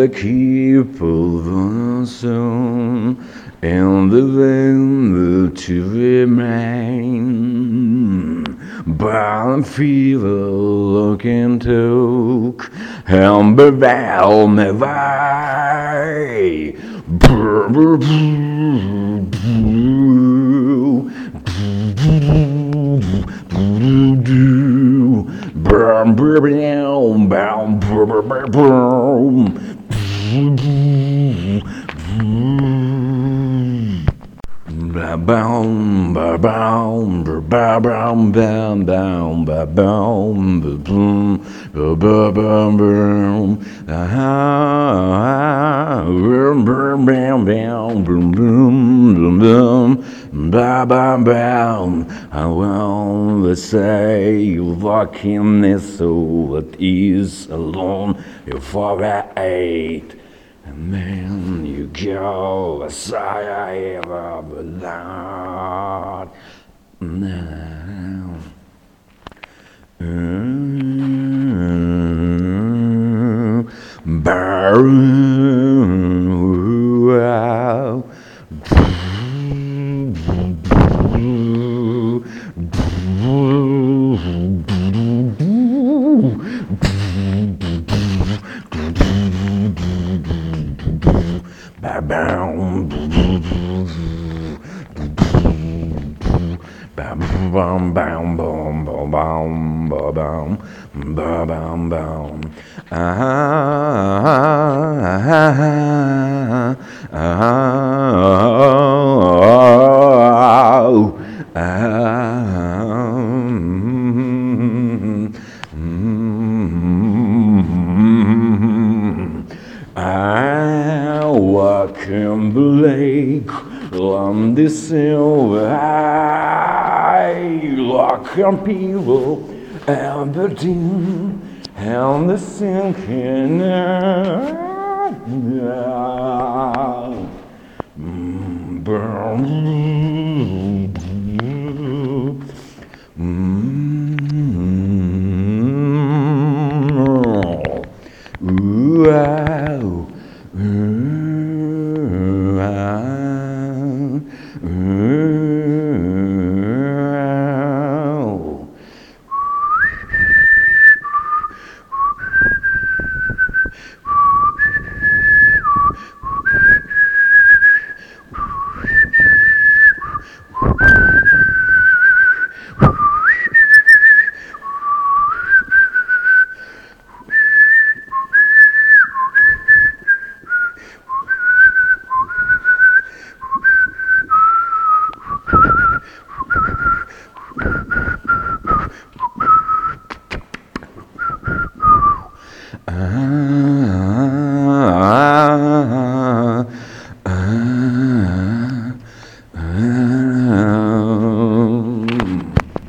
the keep of the sun, and the veil to remain. But fever looking took, and bewail me way. Ba boom, ba boom, ba ba boom, bam, bam, ba boom, ba boom, ba ba bam, boom, ah, boom, boom, bam, bam, boom, boom, boom, boom, ba ba bam. I will say you walk in this soul that is alone before I ate. And then you go as I ever belonged. Now, I walk in the lake on the silver eye, lock on people and the dim and the sinking